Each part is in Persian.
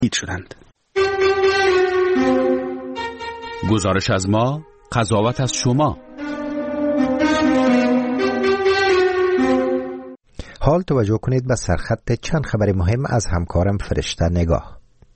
شدند. گزارش از ما، قضاوت از شما. حال توجه کنید به سرخط چند خبر مهم از همکارم فرشته نگاه.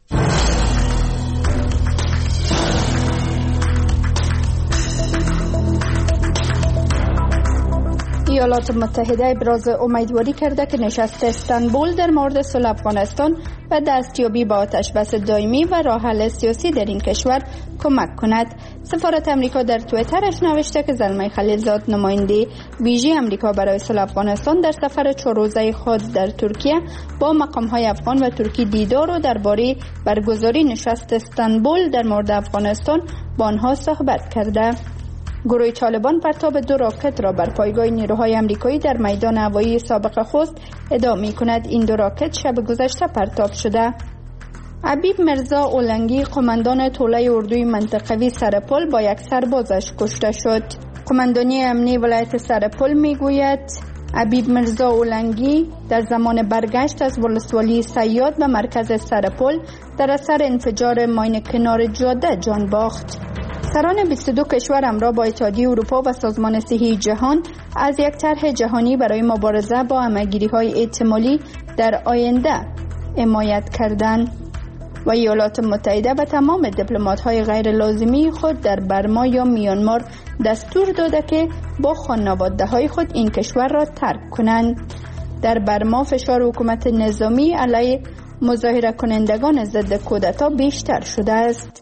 ایالات متحده ابراز امیدواری کرده که نشست استانبول در مورد صلح افغانستان و دستیابی به آتش‌بس دائمی و راه حل سیاسی در این کشور کمک کند. سفارت امریکا در توییترش نوشته که زلمه خلیلزاد، نماینده ویژه امریکا برای صلح افغانستان، در سفر 4 روزه خود در ترکیه با مقام‌های افغان و ترکی دیدار و درباره برگزاری نشست استانبول در مورد افغانستان با آنها صحبت کرده. گروه طالبان پرتاب 2 راکت را بر پایگاه نیروهای آمریکایی در میدان هوایی سابق خوست ادامه می‌کند. این 2 راکت شب گذشته پرتاب شده. حبیب مرزا اولنگی، قماندان توله اردوی منطقوی سرپل، با یک سربازش کشته شد. قماندانی امنی ولایت سرپل میگوید حبیب مرزا اولنگی در زمان برگشت از ولسوالی صیاد به مرکز سرپل در اثر انفجار ماین کنار جاده جان باخت. سران 22 کشور همراه با اتحادیه اروپا و سازمان صحی جهان از یک طرح جهانی برای مبارزه با همه‌گیری‌های احتمالی در آینده حمایت کردند و ایالات متحده به تمام دیپلمات‌های غیر لازمی خود در برما یا میانمار دستور داده که با خانواده‌های خود این کشور را ترک کنند. در برما فشار حکومت نظامی علیه مظاهره کنندگان ضد کودتا بیشتر شده است.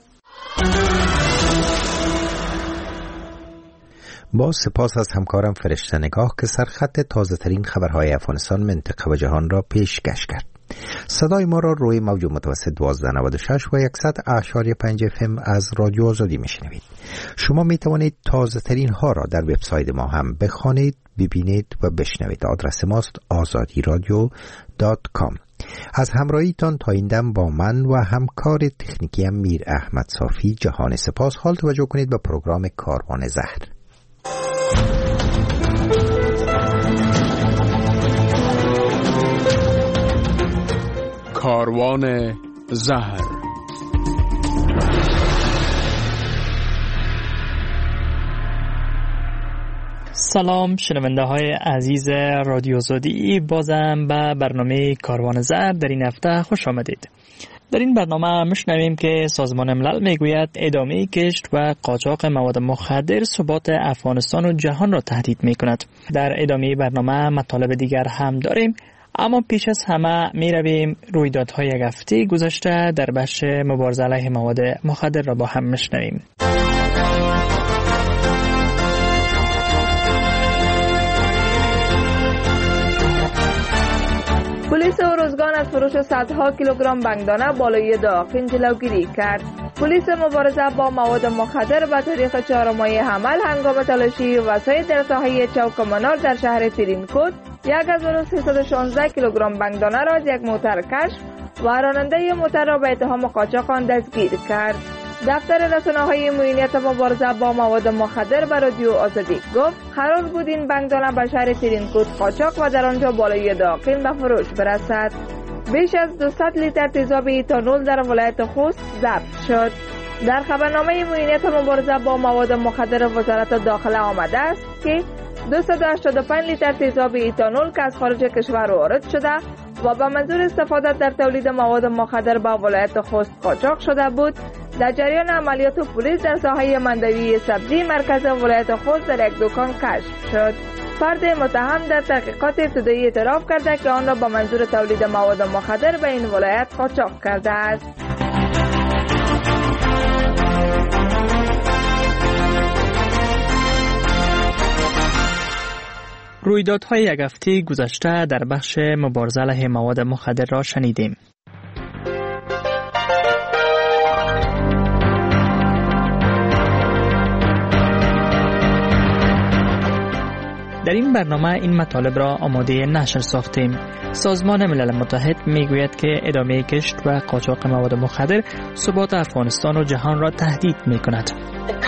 با سپاس از همکارم فرشته نگاه که سرخط تازه ترین خبرهای افغانستان، منطقه و جهان را پیشکش کرد. صدای ما را روی موج متوسط 1296 و 100.5 FM از رادیو آزادی میشنوید. شما می توانید تازه ترین ها را در وبسایت ما هم بخوانید، ببینید و بشنوید. آدرس ماست azadiradio.com. از همراهیتان تا این دم با من و همکار تکنیکی میر احمد صافی جهان سپاس. حال توجه کنید به پروگرام کاروان زهر. کاروان زهر. سلام شنونده های عزیز رادیو آزادی، بازم به برنامه کاروان زهر در این هفته خوش آمدید. در این برنامه میشنویم که سازمان ملل میگوید ادامه کشت و قاچاق مواد مخدر ثبات افغانستان و جهان را تهدید میکند. در ادامه برنامه مطالب دیگر هم داریم، اما پیش از همه می رویم رویدادهای یک هفته گذشته در بخش مبارزه علیه مواد مخدر را با هم میشنویم. پلیس ارزگان از فروش صدها کیلوگرم بنگدانه بالای داخل جلوگیری کرد. پلیس مبارزه با مواد مخدر به تاریخ 4 ماه حمل هنگام تلاشی وسایل در ساحه چوک منار در شهر ترینکوت 1316 کیلوگرم بنگدانه را از یک موتر کشف و راننده موتر را به اتهام قاچاق آن دستگیر کرد. دفتر رسانه‌های معینیت مبارزه با مواد مخدر به رادیو آزادی گفت قرار بود این بنگدانه به شهر ترینکوت قاچاق و در آنجا بالای داخل به فروش برسد. بیش از 200 لیتر تیزاب ایتانول در ولایت خوست ضبط شد. در خبرنامه معینیت مبارزه با مواد مخدر وزارت داخله آمده است که 285 لیتر تیزاب ایتانول که از خارج کشور وارد شده و به منظور استفاده در تولید مواد مخدر به ولایت خوست قاچاق شده بود، در جریان عملیات پلیس در ساحه مندوی سبزی مرکز ولایت خوست در یک دکان کشف شد. فرد متهم در تحقیقات ابتدایی اعتراف کرده که آن را به منظور تولید مواد مخدر به این ولایت قاچاق کرده است. رویدادهای یک هفته گذشته در بخش مبارزه علیه مواد مخدر را شنیدیم. در این برنامه این مطالب را آماده نشر ساختیم. سازمان ملل متحد میگوید که ادامه کشت و قاچاق مواد مخدر ثبات افغانستان و جهان را تهدید میکند.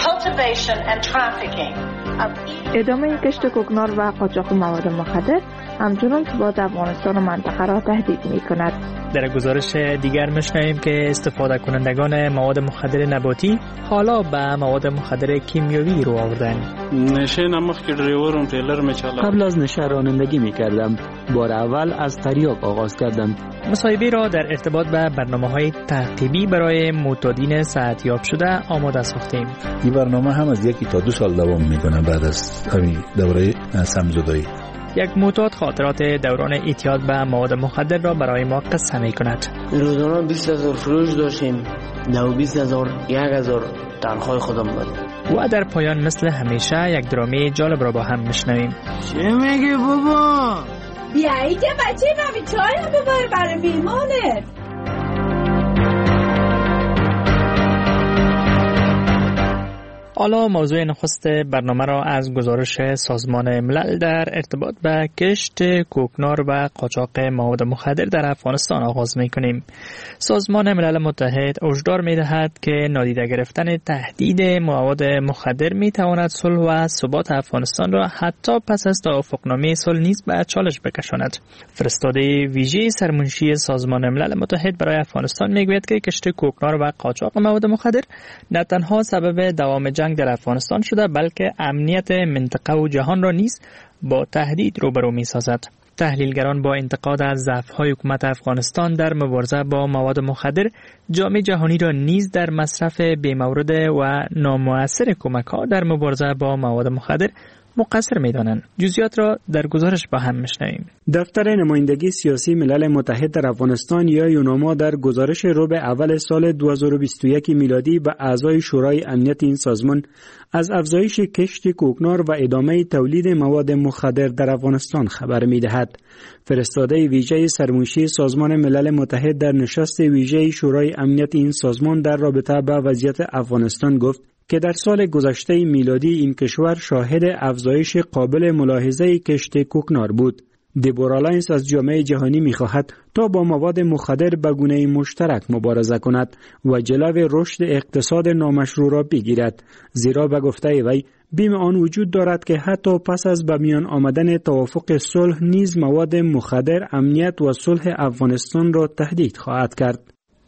ادامه کشت کوکنار و قاچاق مواد مخدر همچنان ثبات افغانستان و منطقه را تهدید می‌کند. در گزارش دیگر می‌شنویم که استفاده کنندگان مواد مخدر نباتی حالا به مواد مخدر کیمیاوی رو آوردن. نشه نمخ که دریورم تریلر می‌چالم. قبل از نشه رانندگی می‌کردم. بار اول از تریاک آغاز کردم. مصاحبه را در ارتباط به برنامه‌های تعقیبی برای معتادین صحتیاب شده آماده ساختیم. این برنامه هم از 1 تا 2 سال دوام می‌کنه بعد از همین دوره سمزدایی. یک معتاد خاطرات دوران اعتیاد به مواد مخدر را برای ما قصه می‌کند. روزانه 20,000 فروش داشتیم. 20,000 1000 تنخواه خودم بود. و در پایان مثل همیشه یک درامه جالب را با هم میشنویم. چه میگی بابا؟ بیایی که بچه نمی چای هم ببر برای میمانت. حالا موضوع نخست برنامه را از گزارش سازمان ملل در ارتباط به کشت کوکنار و قاچاق مواد مخدر در افغانستان آغاز می‌کنیم. سازمان ملل متحد هشدار می‌دهد که نادیده گرفتن تهدید مواد مخدر می‌تواند صلح و ثبات افغانستان را حتی پس از توافقنامه صلح نیز به چالش بکشاند. فرستاده ویژه سرمنشی سازمان ملل متحد برای افغانستان می‌گوید که کشت کوکنار و قاچاق مواد مخدر نه تنها سبب دوام جنگ در افغانستان شده بلکه امنیت منطقه و جهان را نیز با تهدید روبرو می‌سازد. تحلیلگران با انتقاد از ضعف‌های حکومت افغانستان در مبارزه با مواد مخدر جامعه جهانی را نیز در مصرف بی‌مورد و نامؤثر کمک‌ها در مبارزه با مواد مخدر مقصر می‌دانند. جزئیات را در گزارش با هم می‌شنویم. دفتر نمایندگی سیاسی ملل متحد در افغانستان یا یوناما در گزارش ربع اول سال 2021 میلادی به اعضای شورای امنیت این سازمان از افزایش کشت کوکنار و ادامه تولید مواد مخدر در افغانستان خبر می‌دهد. فرستاده ویژه سرمنشی سازمان ملل متحد در نشست ویژه شورای امنیت این سازمان در رابطه با وضعیت افغانستان گفت که در سال گذشته میلادی این کشور شاهد افزایش قابل ملاحظه کشت کوکنار بود. دیبورا لاینس از جامعه جهانی می‌خواهد تا با مواد مخدر به گونه مشترک مبارزه کند و جلو رشد اقتصاد نامشروع را بگیرد، زیرا به گفته وی بیم آن وجود دارد که حتی پس از به میان آمدن توافق صلح نیز مواد مخدر امنیت و صلح افغانستان را تهدید خواهد کرد.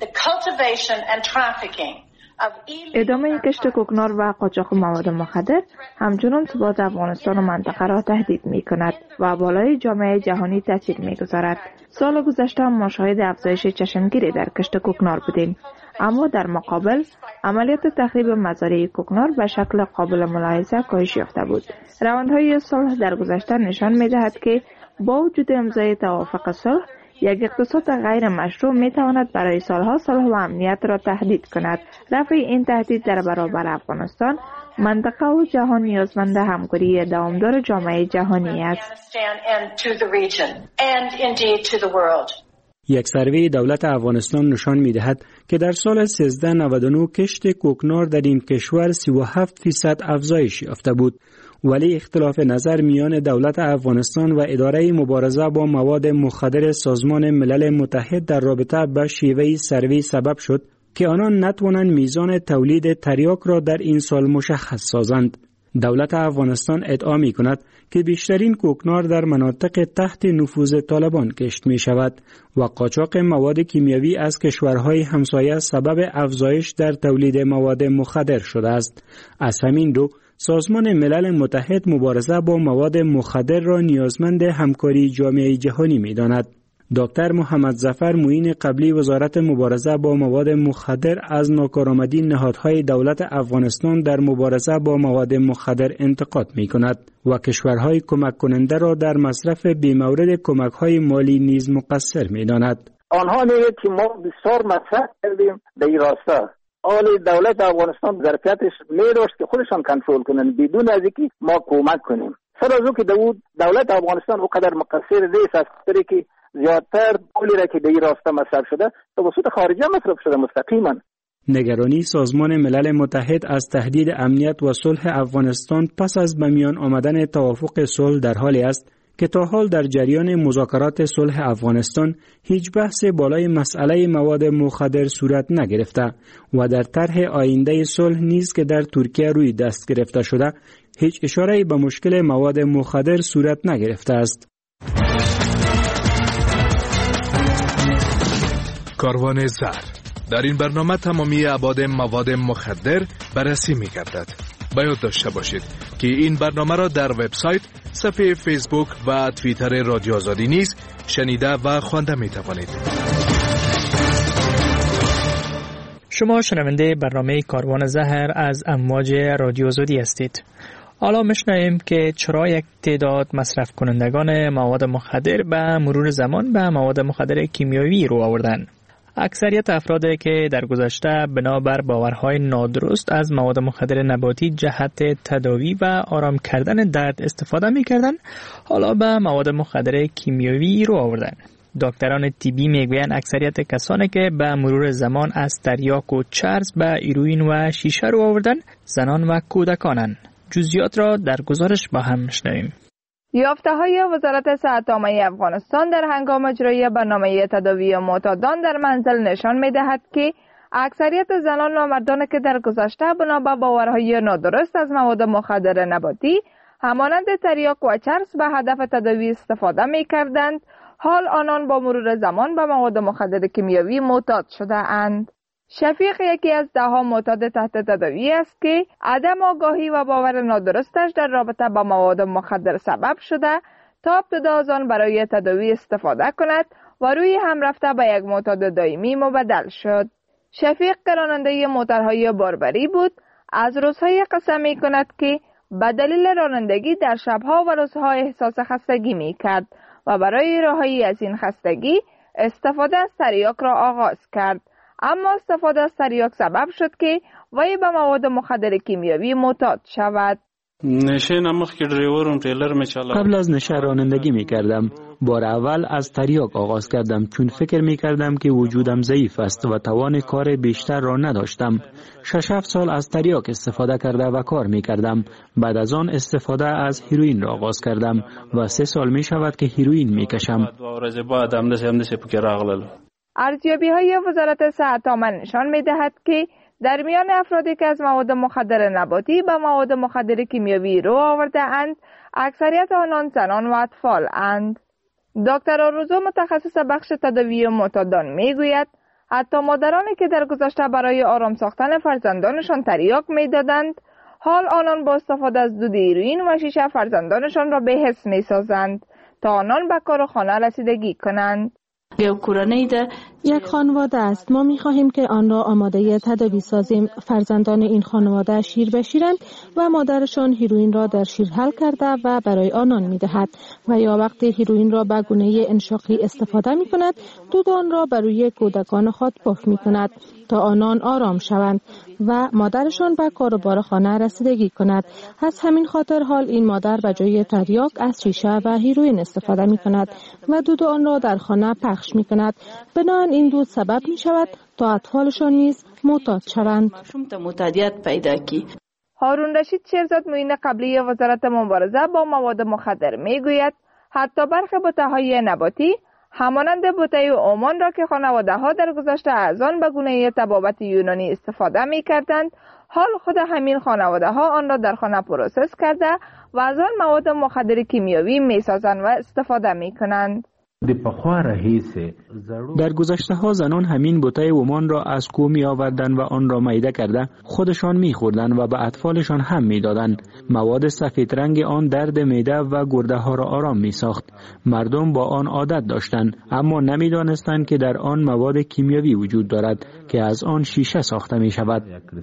ادامه کشت کوکنار و قاچاق مواد مخدر همچنان ثبات افغانستان و منطقه را تهدید می کند و بالای جامعه جهانی تاثیر می گذارد. سال گذشته ما شاهد افزایش چشمگیری در کشت کوکنار بودیم، اما در مقابل عملیات تخریب مزارع کوکنار به شکل قابل ملاحظه کاهش یافته بود. روندهای صلح در گذشته نشان می دهد که با وجود امضای توافق صلح یک اقتصاد غیر مشروع می تواند برای سالها صلح و امنیت را تهدید کند. رفع این تهدید در برابر افغانستان، منطقه و جهان نیازمند همکاری دوامدار جامعه جهانی است. یک سروی دولت افغانستان نشان می دهد که در سال 1399 کشت کوکنار در این کشور 37% افزایش یافته بود. ولی اختلاف نظر میان دولت افغانستان و اداره مبارزه با مواد مخدر سازمان ملل متحد در رابطه با شیوه سروی سبب شد که آنان نتوانند میزان تولید تریاک را در این سال مشخص سازند. دولت افغانستان ادعا می کند که بیشترین کوکنار در مناطق تحت نفوذ طالبان کشت می شود و قاچاق مواد کیمیاوی از کشورهای همسایه سبب افزایش در تولید مواد مخدر شده است. از همین رو سازمان ملل متحد مبارزه با مواد مخدر را نیازمند همکاری جامعه جهانی می داند. دکتر محمد ظفر معین قبلی وزارت مبارزه با مواد مخدر از ناکارآمدی نهادهای دولت افغانستان در مبارزه با مواد مخدر انتقاد می کند و کشورهای کمک کننده را در مصرف بی‌مورد کمک‌های مالی نیز مقصر می داند. آنها میگویند که ما بسیار مصرف کردیم به این راستا. حال دولت افغانستان ظرفیتش می‌داشت که خودشان کنترل کنن بدون از اینکه ما کمک کنیم. سر از او که دولت افغانستان اونقدر مقصر نیست از خاطری که زیادتر پولی را که به این راستا مصرف شده توسط خارجی مصرف شده مستقیما. نگرانی سازمان ملل متحد از تهدید امنیت و صلح افغانستان پس از به میان آمدن توافق صلح در حالی است که تا حال در جریان مذاکرات صلح افغانستان هیچ بحث بالای مسئله مواد مخدر صورت نگرفته و در طرح آینده صلح نیز که در ترکیه روی دست گرفته شده هیچ اشاره‌ای به مشکل مواد مخدر صورت نگرفته است. کاروان زهر. در این برنامه تمامی ابعاد مواد مخدر بررسی می‌گردد. باید داشته باشید که این برنامه را در وبسایت، صفحه فیسبوک و توییتر رادیو آزادی نیز شنیده و خوانده می‌توانید. شما شنونده برنامه کاروان زهر از امواج رادیو آزادی هستید. حالا میشنویم که چرا یک تعداد مصرف کنندگان مواد مخدر به مرور زمان به مواد مخدر کیمیایی رو آوردن. اکثریت افرادی که در گذشته بنابر باورهای نادرست از مواد مخدر نباتی جهت تداوی و آرام کردن درد استفاده می‌کردند، حالا به مواد مخدر کیمیایی رو آوردن. دکتران طبی میگویند اکثریت کسانی که به مرور زمان از تریاک و چرس به هیروئین و شیشه رو آوردن زنان و کودکانند. جزئیات را در گزارش با هم میشنویم. یافته‌های وزارت صحت عامه افغانستان در هنگام اجرای برنامه تداوی معتادان در منزل نشان می‌دهد که اکثریت زنان و مردانی که در گذشته بنا به باورهای نادرست از مواد مخدر نباتی همانند تریاک و چرس به هدف تداوی استفاده می‌کردند، حال آنان با مرور زمان به مواد مخدر کیمیایی معتاد شده اند. شفیق یکی از 10 معتاد تحت تداوی است که عدم آگاهی و باور نادرستش در رابطه با مواد مخدر سبب شده تا ابتدا از آن برای تداوی استفاده کند و روی هم رفته به یک معتاد دائمی مبدل شد. شفیق راننده موترهای باربری بود. از روزهای قصه می کند که به دلیل رانندگی در شبها و روزها احساس خستگی می کرد و برای رهایی از این خستگی استفاده از تریاک را آغاز کرد. اما استفاده از تریاک سبب شد که وی به مواد مخدر کیمیایی معتاد شود. نشه نمخ که ډریورم ټریلر می چلا. قبل از نشه رانندگی می کردم. بار اول از تریاک آغاز کردم چون فکر می کردم که وجودم ضعیف است و توان کار بیشتر را نداشتم. 6-7 سال از تریاک استفاده کرده و کار می کردم. بعد از آن استفاده از هیروئین را آغاز کردم و 3 سال می شود که هیروئین می کشم. ارزیابی‌های وزارت صحت عامه نشان می‌دهد که در میان افرادی که از مواد مخدر نباتی به مواد مخدر کیمیایی رو آورده اند، اکثریت آنان زنان و اطفال اند. دکتر آرزو متخصص بخش تداوی معتادان میگوید حتی مادرانی که در گذشته برای آرام ساختن فرزندانشان تریاک میدادند، حال آنان با استفاده از دود هیروئین و شیشه فرزندانشان را بی‌حس میسازند تا آنان به کار خانه رسیدگی کنند. یک خانواده است. ما می خواهیم که آن را آماده تداوی سازیم. فرزندان این خانواده شیر بشیرند و مادرشان هیروئین را در شیر حل کرده و برای آنان می دهد و یا وقتی هیروئین را به گونه انشاقی استفاده می کند، دود آن را بر روی کودکان خود پف می کند تا آنان آرام شوند و مادرشان به کاروبار خانه رسیدگی کند. از همین خاطر حال این مادر به جای تریاک از شیشه و هیروئین استفاده می کند و دود آن را در خانه پخش می کند. بنابراین این دود سبب می شود تا اطفالشان نیز معتاد شوند. هارون رشید شیرزاد معین قبلی وزارت مبارزه با مواد مخدر می گوید حتی برخی بوته‌های نباتی همانند بوته اومان را که خانواده‌ها در گذشته از آن به گونه طبابت یونانی استفاده می‌کردند، حال خود همین خانواده‌ها آن را در خانه پروسس کرده و از آن مواد مخدر کیمیایی می‌سازند و استفاده می‌کنند. در گذشته ها زنان همین بوته اومان را از کوه می آوردن و آن را میده کرده خودشان می خوردن و به اطفالشان هم می دادن. مواد سفید رنگ آن درد معده و گرده ها را آرام می ساخت. مردم با آن عادت داشتند اما نمی دانستند که در آن مواد کیمیایی وجود دارد که از آن شیشه ساخته می شود.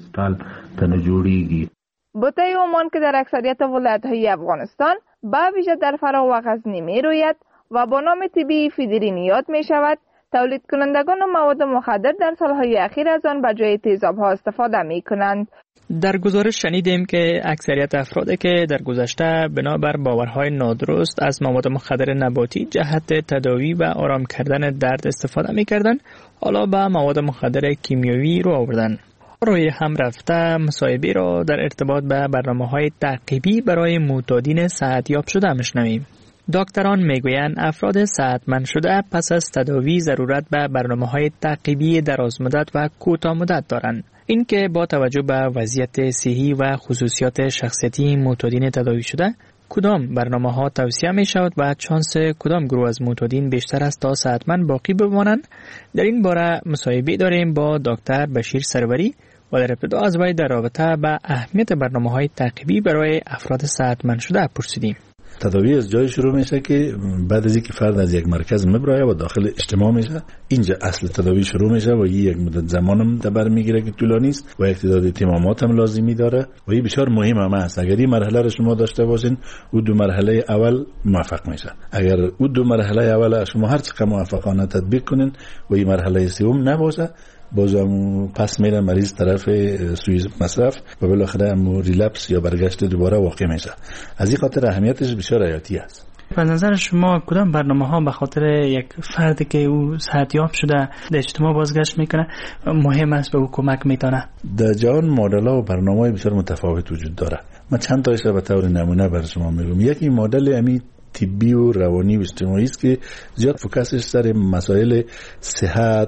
بوته اومان که در اکثریت ولایت‌های افغانستان به ویژه در فرا و غزنی می روید و با نام طبی فیدرین یاد می شود، تولید کنندگان مواد مخدر در سالهای اخیر از آن به جای تیزاب‌ها استفاده می کنند. در گزارش شنیدیم که اکثریت افرادی که در گذشته بنابر باورهای نادرست از مواد مخدر نباتی جهت تداوی و آرام کردن درد استفاده می کردند، حالا به مواد مخدر کیمیایی رو آوردن. روی هم رفته مصاحبه را در ارتباط به برنامه‌های تعقیبی برای معتادین صحتیاب شده میشنویم. دکتران میگویند افراد صحتمند شده پس از تداوی ضرورت به برنامه‌های تعقیبی درازمدت و کوتاه‌مدت دارند. این که با توجه به وضعیت صحی و خصوصیات شخصیتی معتادین تداوی شده کدام برنامه ها توصیه می شود و چانس کدام گروه از معتادین بیشتر است تا صحتمند باقی بمانند؟ در این باره مصاحبه داریم با دکتر بشیر سروری و در ابتدا از وی در رابطه با اهمیت برنامه‌های تعقیبی برای افراد صحتمند شده پرسیدیم. تداوی از جای شروع میشه که بعد از اینکه فرد از یک مرکز میبره و داخل اجتماع میشه، اینجا اصل تداوی شروع میشه و این یک مدت زمانم در میگیره که طولانی است و یک تعداد اهتمامات هم لازمی داره و این بسیار مهم هم است. اگر این مرحله رو شما داشته باشین، او دو مرحله اول موفق میشه. اگر او دو مرحله اول شما هر چقدر موفقانه تطبیق کنین و این مرحله سوم نباشه، بازم پس میره مریض طرف سوی مصرف و بالاخره هم ریلپس یا برگشت دوباره واقع میشه. از این خاطر اهمیتش بسیار حیاتی است. به نظر شما کدام برنامه ها به خاطر یک فردی که او صحتیاب شده در اجتماع بازگشت میکنه مهم است به او کمک میتونه؟ در جهان مدل ها و برنامه بسیار متفاوت وجود داره. من چند تایش به طور نمونه بر شما میگم. یکی مدل امی طبی و روانی و اجتماعی است که زیاد فوکسش سر مسائل صحت،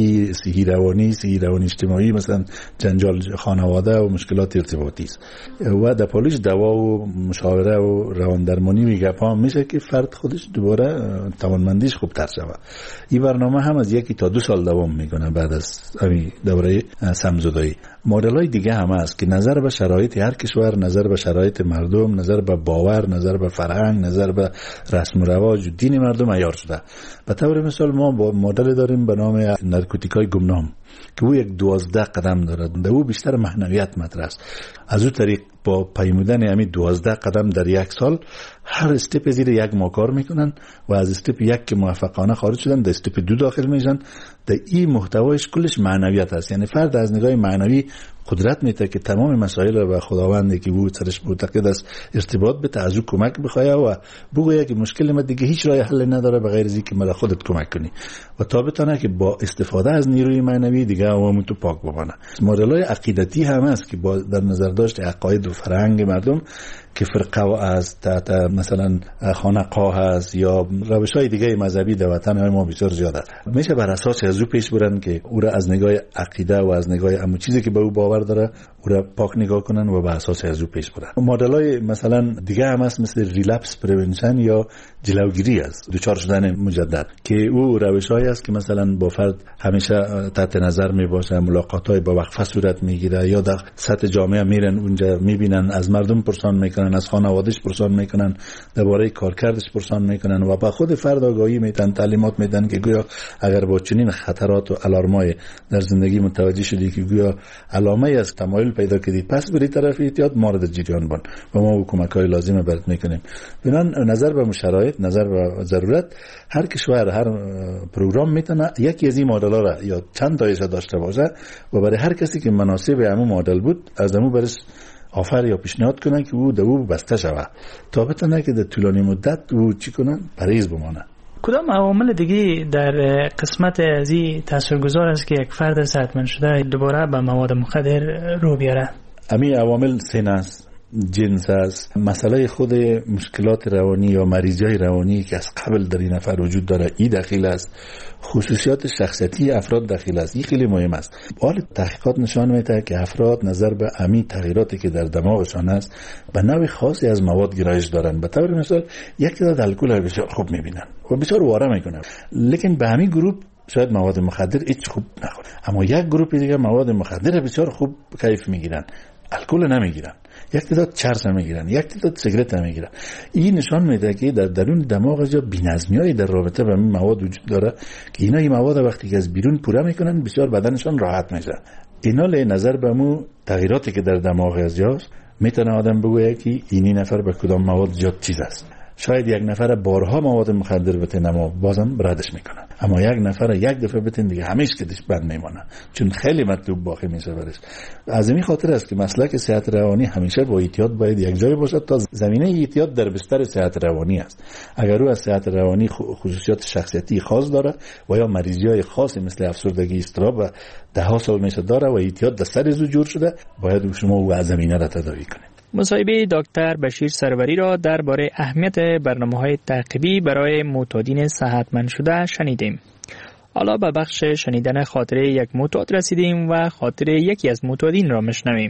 صحی روانی اجتماعی، مثلا جنجال خانواده و مشکلات ارتباطی است و در پالوش دوا و مشاوره و روان درمانی میگه میشه که فرد خودش دوباره توانمندیش خوبتر شود. این برنامه هم از 1 تا 2 سال دوام میکنه بعد از همین دوره سمزدایی. مدل‌های دیگه هم هست که نظر به شرایط هر کشور، نظر به شرایط مردم، نظر به باور، نظر به فرهنگ، نظر به رسم و رواج و دین مردم عیار شده. به طور مثال ما با مدل داریم به نام نارکوتیکای گمنام که او یک 12 قدم دارد. در او بیشتر معنویت مطرح است. از او طریق با پیمودن همین 12 قدم در یک سال هر استپ زیر یک ما کار میکنن و از استپ 1 که موفقانه خارج شدن در استپ 2 داخل میشن. در این محتوایش کلش معنویت است. یعنی فرد از نگاه معنوی قدرت میده که تمام مسائل را به خداوندی که او سرش معتقد است ارتباط بده، از او کمک بخواه و بگویه که مشکل ما دیگه هیچ راه حل نداره بغیر از اینکه مرا خودت کمک کنی و تا بتونه که با استفاده از نیروی معنوی دیگه عوامو تو پاک بکنه. مدل‌های عقیدتی هم است که با در نظر داشت عقاید و فرهنگ مردم که فرقه از تحت مثلا خانقاه هست یا روش‌های دیگه مذهبی در وطن ما بسیار زیاد است. میشه بر اساس از او پیش برن که او را از نگاه عقیده و از نگاه همون چیزی که به او باور داره او را پاک نگاه کنن و بر اساس از او پیش برن. مدل‌های مثلا دیگه هم هست مثل ریلپس پریونشن یا جلوگیری است، دوچار شدن مجدد، که او روش‌هایی است که مثلا با فرد همیشه تحت نظر میباشه، ملاقات‌های با وقفه صورت میگیره یا در سطح جامعه میرن اونجا میبینن، از مردم پرسان میکنن، از خانواده‌اش پرسان میکنن، درباره کارکردش پرسان میکنن و با خود فرد آگاهی میدن، تعلیمات میدن که گویا اگر با چنین خطرات و الارمای در زندگی متوجه شدی که گویا علامه از تمایل پیدا کردی پس بری طرف احتیاط مورد جریان بان و ما کمک‌های لازمه برات میکنیم. بنان نظر به شرایط، نظر به ضرورت، هر کشور هر پروگرام میتونه یکی از این مدل‌ها را یا چند تایش داشته باشه و برای هر کسی که مناسب همون مدل بود از همون برش آفر یا پیشنهاد کنن که او دو بسته شوه تا بتونه که در طولانی مدت او چی کنن پرهیز بمانه. کدام عوامل دیگه در قسمت از این تاثیرگذار است که یک فرد صحتمند شده دوباره به مواد مخدر رو بیاره؟ همین عوامل سن است، جنس است، مسئله خود مشکلات روانی یا مریضی‌های روانی که از قبل در این نفر وجود داره این داخل است، خصوصیات شخصیتی افراد داخل است. این خیلی مهم است. حال تحقیقات نشان میده که افراد نظر به همین تغییراتی که در دماغشان است به نوع خاصی از مواد گرایش دارن. به طور مثال یک تعداد الکل بسیار خوب میبینن و بسیار واره میکنن، لیکن به همین گروه شاید مواد مخدر هیچ خوب نخوره، اما یک گروه دیگه مواد مخدر بسیار خوب کیف میگیرن، الکل نمیگیرن، یک تعداد چرس میگیرن، یک تعداد سیگرت میگیرن. این نشان میده که در درون دماغ جا بی‌نظمی‌های در رابطه با این مواد وجود داره که اینا این مواد وقتی که از بیرون پوره میکنن بسیار بدنشان راحت میشه. اینا له نظر به مو تغییراتی که در دماغ از جاست میتونه آدم بگویه که اینی نفر به کدام مواد زیاد چیز است. شاید یک نفر بارها مواد مخدر بتن اما بازم ردش میکنن، اما یک نفر یک دفعه بتن دیگه همیشه کدش بند میمونه چون خیلی مطلوب باقی میشه برش. از این خاطر است که مسلک صحت روانی همیشه با احتیاط باید یک جای باشد تا زمینه احتیاط در بستر صحت روانی است. اگر او از صحت روانی خصوصیات شخصیتی خاص داره و یا مریضی‌های خاصی مثل افسردگی، اضطراب و 10 سال میشه داره و احتیاط در سر از جور شده، باید شما او از زمینه را تداوی کنید. مصاحبه دکتر بشیر سروری را درباره اهمیت برنامه‌های تعقیبی برای معتادین صحتمند شده شنیدیم. حالا به بخش شنیدن خاطره یک معتاد رسیدیم و خاطره یکی از معتادین را میشنویم.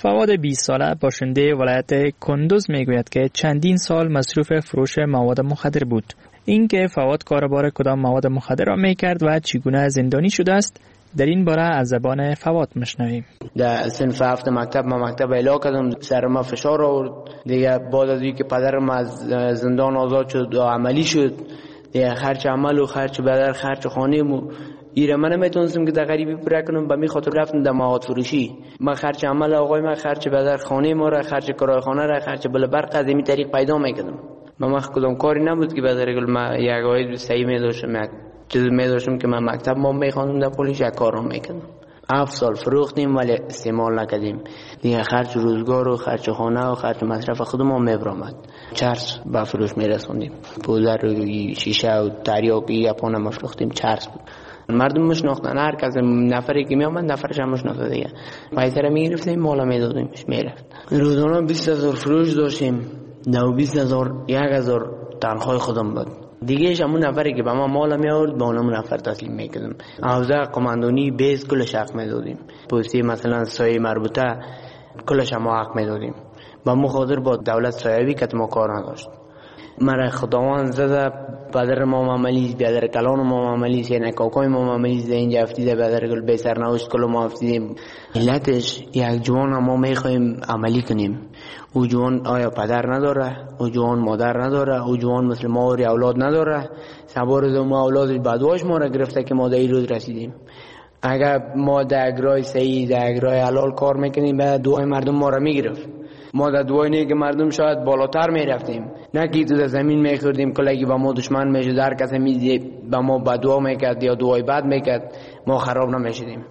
فواد 20 ساله باشنده ولایت کندوز میگوید که چندین سال مصروف فروش مواد مخدر بود. اینکه فواد کاربار کدام مواد مخدر را میکرد و چگونه زندانی شده است در این باره از زبان فواد میشنویم. در صنف 7 مکتب ما مکتب اعلا کردم، سر ما فشار آورد دیگه. بعد از اینکه پدرم از زندان آزاد شد و عملی شد دیگه، خرچ عمل و خرچ بدر خرچ خانه مو ایره من نمیتونستم که در غریبی پر کنم. به می خاطر رفتم در مواد فروشی. من خرچ عمل آقای من، خرچ بدر خانه ما را، خرچ کرایه خانه را، خرچ بل برق از این طریق پیدا میکردم. من کدام کاری نبود که بدر گل ما یک عاید صحیح می داشتم، یک چیز می داشتم که من مکتب ما میخواندم در پلیس یک کارو میکردم. 7 سال فروختیم ولی استعمال نکردیم دیگه. خرچ روزگار و خرچ خانه و خرچ مصرف خودمون میبرامد. چرس به فروش میرسوندیم، پودر و شیشه و تریاکی یپانه مفروختیم. چرس بود، مردم مشناختن، هر کس نفری که میامد نفرش هم مشناخته دیگه. پیسه را میگرفتیم مالا میدادیمش میرفت. روزانه 20,000 فروش داشتیم، 20,000 1,000 تنخواه خودم بود دیگه. همون نفری که به ما مال می آورد به اونم نفر تسلیم میکردم. حوزه قماندانی بیس کلش حق میدادیم، پستی مثلا سایه مربوطه کلش هم حق میدادیم. با مخاطر با دولت سایوی که ما کار نداشت. مرا خداوند زده پدر ما معاملیز، بیادر کلان ما معاملیز، یعنی کاکای ما معاملیز اینجا افتیده، بیادر گل بی سرنوشت کلو ما افتیدیم. علتش یک جوان ما میخوایم عملی کنیم. او جوان آیا پدر نداره، او جوان مادر نداره، او جوان مثل ما و اولاد نداره. سبار از ما اولادش بدواش ما را گرفته که ما در این روز رسیدیم. اگر ما در اگرای صحیح در اگرای حلال کار میکنیم به دعای مردم ما را میگرفت. ما در دعای نیک مردم شاید بالاتر میرفتیم، نه که تو در زمین میخوردیم کلگی با ما دشمن میشد، هر کس به ما بددعا میکرد یا دعای بد میکرد، ما خراب نمیشدیم.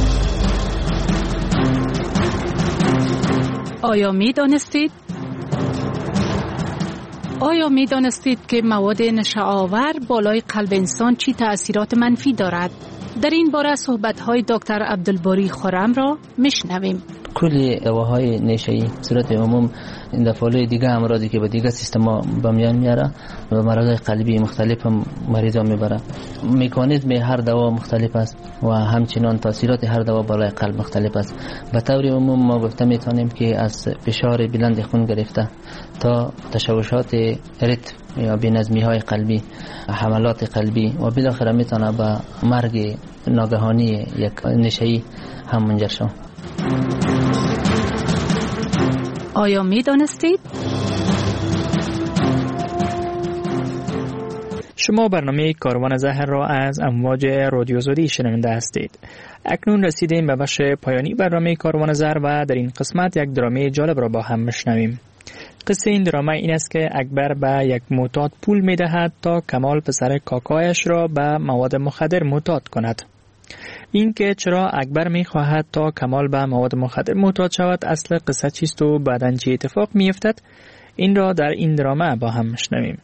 آیا میدانستید که مواد نشه‌آور بالای قلب انسان چی تأثیرات منفی دارد؟ در این باره صحبت‌های دکتر عبدالباری خرم را میشنویم. کلی دواهای نشه‌ای صورت عموم این دفعه دیگه امراضی که به دیگه سیستما به میان میاره و مرض قلبی مختلف هم مریضا میبره. مکانیزم هر دوا مختلف است و همچنان تاثیرات هر دوا بالای قلب مختلف است. به طور عموم ما گفته میتونیم که از فشار بلند خون گرفته تا تشوشات ریتم یا بی‌نظمی های قلبی، حملات قلبی و بالاخره میتونه به مرگ ناگهانی یک نشه‌ای هم منجر شود. آیا می‌دانستید؟ شما برنامه کاروان زهر را از امواج رادیو زودی شنونده هستید. اکنون رسیدیم به بخش پایانی برنامه کاروان زهر و در این قسمت یک درامه جالب را با هم میشنویم. قصه این درامه این است که اکبر به یک معتاد پول میدهد تا کمال پسر کاکایش را به مواد مخدر معتاد کند. این که چرا اکبر میخواهد تا کمال به مواد مخدر معتاد شود، اصل قصه چیست و بعداً چه اتفاق میافتد، این را در این درامه با هم میشنویم.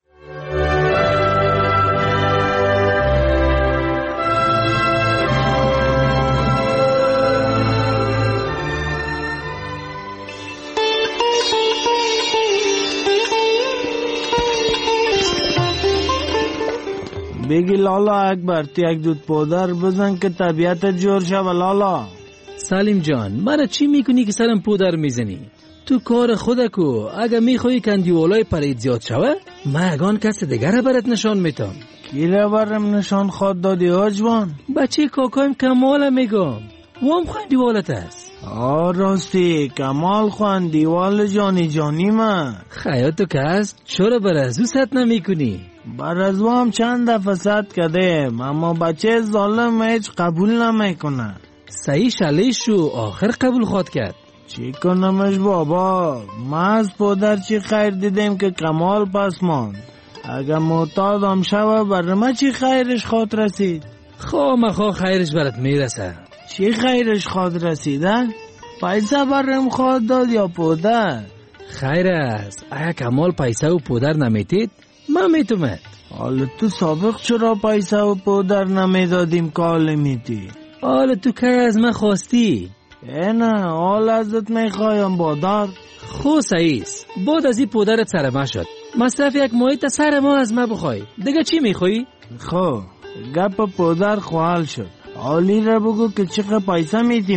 بگی لالا اکبر تو یک دود پودر بزن که طبیعت جور شوه لالا. سلیم جان مرا چی میکنی که سرم پودر میزنی؟ تو کار خودکو، اگه میخوایی کندیولای پرید زیاد شوه مگان کس دیگر برات نشان میتم. کی را برم نشان خود دادی آجوان؟ بچه کاکایم کمال میگم، وام خواندیوالت است. راستی کمال خواندیوال جانی من. خیاتو که هست چرا برازو ست نمی کنی؟ برازو هم چند دفعه ست کردیم اما بچه ظالم هیچ قبول نمیکنه. صحیح شلیش شو آخر قبول خود کرد. چی کنمش بابا، ما از پودر چی خیر دیدیم که کمال پس ماند. اگه معتاد هم شوه برما چی خیرش خود رسید؟ خواه خیرش برات میرسه. چی خیرش خود رسیدن؟ پیسه برم خود داد یا پودر؟ خیر است، اگه کمال پیسه و پودر نمیتید من میتومد. حالا تو سابق چرا پیسه و پودر نمیدادیم کال میتی؟ حالا تو که از من خواستی؟ نه حال ازت میخوایم بادار. خو سعیس بعد از این پودرت سر ما شد، مصرف یک ماهی تا سر ما از ما بخوای دیگه چی میخوایی؟ خو گپ پودر خوال شد، حالی را بگو که چقدر پیسه میدی ما.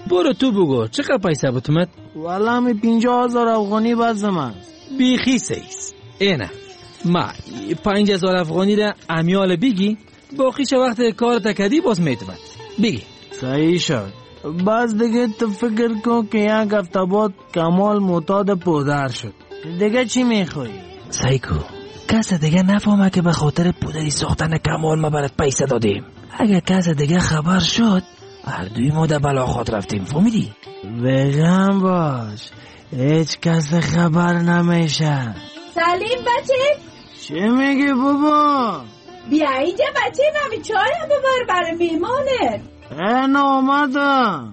برو تو بگو چقدر پیسه بتومت؟ والا می 50,000 افغانی بازم است. بیخی سیز اینه ما 5,000 افغانی را امیال بگی باقیش وقت کار تکدی باز میتومد بگی. صحیح شد. باز دیگه تو فکر کن که یک هفته بعد کمال معتاد پودر شد. دیگه چی میخوای؟ سایکو کس دیگه نفهمه که به خاطر پودری ساختن کمال ما برات پیسه دادیم. اگه کس دیگه خبر شد هر دوی ما در بلاخات رفتیم. فهمیدی؟ بگم باش هیچ کس خبر نمیشه. سلیم بچه چی میگی بابا؟ بیا اینجا بچه ممی چای هم ببر برای میمانه. این آمدم.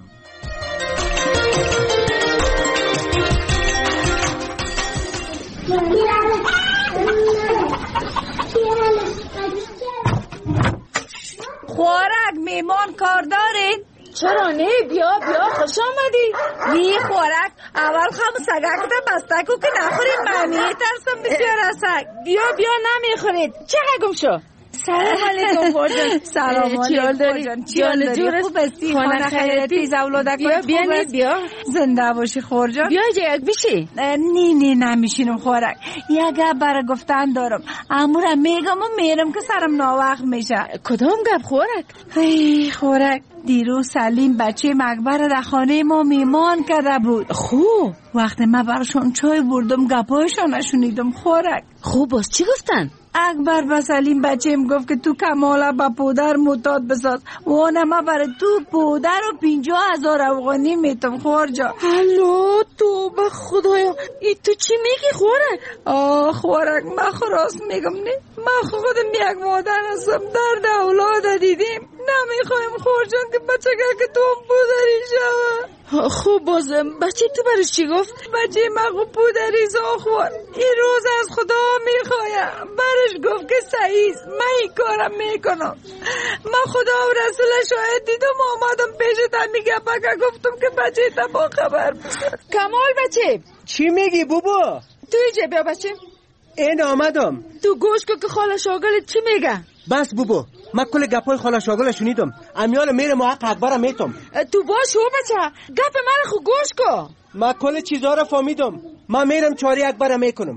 خوارک میمان کار دارین؟ چرا نه؟ بیا خوش آمدی. بی خوارک اول خم سگک ده بستکو که نخورید ممی ترسم بسیار سگ. بیا نمیخورید. چقدر گم شو؟ سلام علیکم خورجان. سلام علیکم خورجان. چیال داری؟ خوب استی؟ خانه خیرتی زولادک بیا زنده باشی خورجان. بیا یک بیشی؟ نه نمیشینم خوارک. یک برای گفتن دارم. امورم میگم و میرم که سرم ناوقت میشه. کدام گپ خوارک؟ ای خوارک دیروز سلیم بچه مکبر در خانه ما میمان کرده بود. خوب وقتی من برشون چای بردم گپایشان نشونیدم خوارک. خوب باز چی گفتن؟ اکبر به سلیم بچه‌م گفت که تو کمالا با پودر معتاد بساز و ما برای تو پودر و 50,000 افغانی میتم خورجا. هلو تو به خدایا ای تو چی میگی خوارک؟ خوارک من خراس میگم نه من خودم یک مادر هستم درد اولاد دیدیم نمیخوایم خورجان که بچه که تو پودری شوه. خوب بازم بچه تو برش چی گفت؟ بچه من پودری زاخور این روز از خدا میخوایم برش گفت که صحیح من این کارم میکنم. من خدا و رسول شاهد دیدم آمدم پیش میگه بگه گفتم که بچه تا با خبر بسید. کمال بچه چی میگی بابا؟ تو ایجا بیا بچه. این آمدم. تو گوش که خاله شاگلت چی میگه؟ بس بابا من کل گپای خاله شاگل شنیدم. امیال میرم و حق اکبرم میتم. تو باش هو بچه گپ من خو گوش کو. من کل چیزا را فهمیدم. من میرم چاری اکبرم میکنم.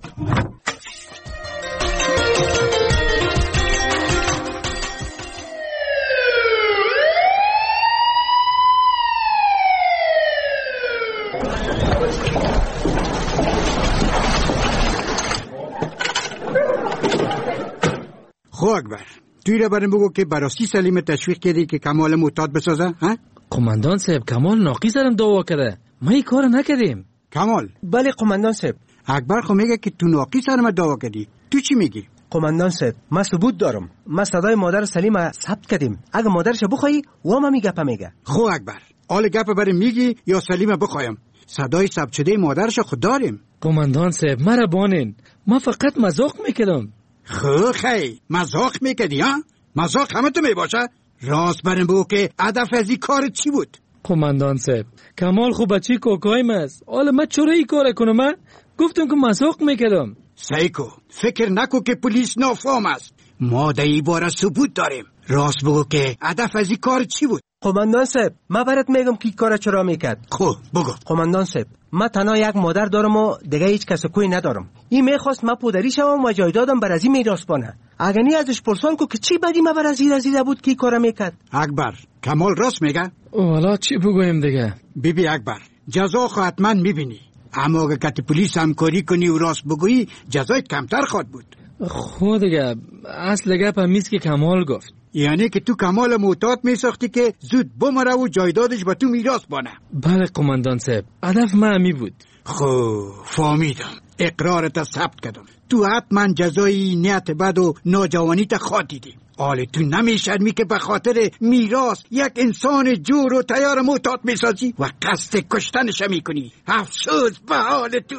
خو اکبر توی را برم بگو که براستی سلیم تشویق کردی که کمال معتاد بسازه ها؟ قماندان صاحب کمال ناقی سرم دعوا کرده ما این کار نکردیم. کمال؟ بله قماندان صاحب. اکبر خو میگه که تو ناقی سرم دعوا کردی. تو چی میگی؟ قماندان صاحب من ثبوت دارم. ما صدای مادر سلیم ثبت کردیم. اگه مادرش بخوای و ما میگه میگه. خو اکبر آل گپ برای میگی یا سلیم بخوایم؟ صدای ثبت شده مادرش خود داریم. قماندان صاحب مرا بانین ما فقط مذاق میکردم. خی مذاق میکردی ها؟ مذاق همه تو میباشه؟ راست برم بگو که هدف از این کار چی بود؟ قماندان صاحب کمال خوب بچی کوکایم است. حالا من چرا این کار کنم؟ من گفتم که مذاق میکردم. سایکو فکر نکو که پلیس نافهم است. ما در این باره ثبوت داریم. راست بگو که هدف از این کار چی بود؟ قماندان صاحب من برات میگم که این کار چرا میکرد. خب بگو. قماندان صاحب من تنها یک مادر دارم و دیگه هیچ کس کوی ندارم. این میخواست من پودری شوم و جایدادم بر از این میراث بانه. اگه نی ازش پرسان کو که چی بدی ما بر از این رسیده بود که کارا میکرد. اکبر کمال راست میگه؟ والا چی بگویم دیگه؟ بیبی اکبر جزا خو حتما میبینی. اما اگه کت پلیس همکاری کنی و راست بگویی جزایت کمتر خواهد بود. خود دیگه اصل گپ همیست که کمال گفت. یعنی که تو کمال معتاد میساختی که زود بمره و جایدادش به تو میراث بانه. بله قماندان صاحب هدف من همی بود. خب فهمیدم. اقرارت ثبت کردم. تو حتما جزای نیت بد و ناجوانیت خاطیدی. حالا تو نمیشرمی که به خاطر میراث یک انسان جور و تیار معتاد میسازی و قصد کشتنش میکنی. افسوس به حال تو.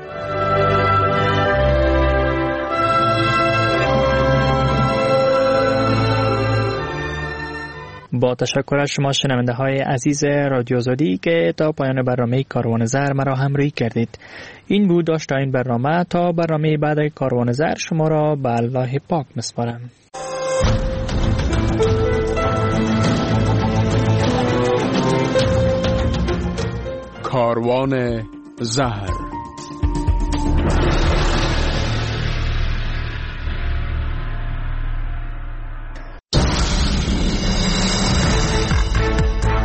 با تشکر از شما شنونده های عزیز رادیو آزادی که تا پایان برنامه کاروان زر مرا همراهی کردید. این بود داشت این برنامه. تا برنامه بعد کاروان زر شما را به الله پاک میسپارم. کاروان زهر.